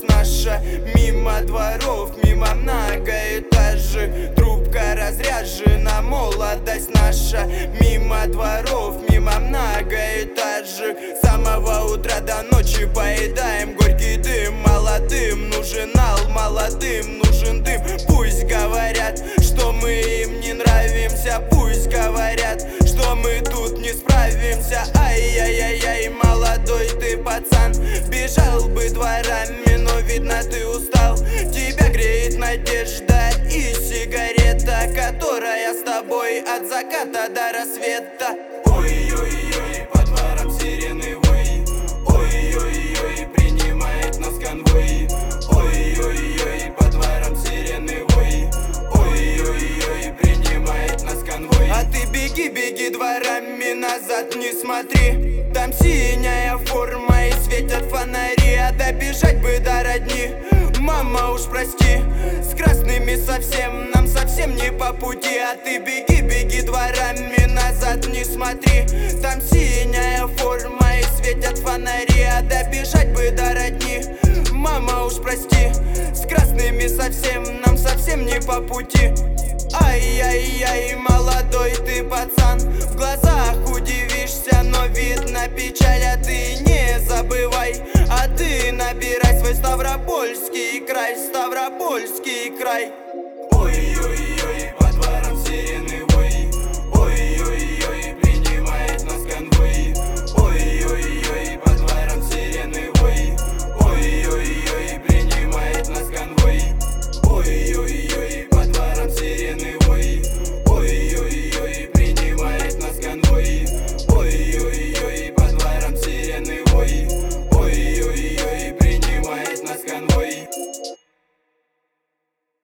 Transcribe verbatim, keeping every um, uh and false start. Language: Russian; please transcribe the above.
наша. Мимо дворов, мимо многоэтажек, трубка разряжена, молодость наша. Мимо дворов, мимо многоэтажек, с самого утра до ночи поедаем горький дым. Молодым нужен ал, молодым нужен дым. Пусть говорят, что мы им не нравимся, пусть говорят, что мы тут не справимся. Ай-яй-яй-яй, молодой ты пацан, бежал бы дворами, но видно ты устал. Тебя греет надежда и сигарета, которая с тобой от заката до рассвета. Ой-ой-ой, по дворам сирены вой, ой-ой-ой, принимает нас конвой. Ой-ой-ой, по дворам сирены вой, ой-ой-ой, принимает нас конвой. А ты беги, беги дворами, назад не смотри, там синяя форма и светят фонари. А добежать бы до родни, мама уж прости, с красными совсем, нам совсем не по пути. А ты беги, беги дворами, назад не смотри, там синяя форма и светят фонари. А добежать бы до родни, мама уж прости, с красными совсем, нам совсем не по пути. Ай-яй-яй, молодой ты пацан, в глазах удивишься, но видно печаль. А ты не забывай, а ты набирай свой Ставропольский край, Ставропольский край.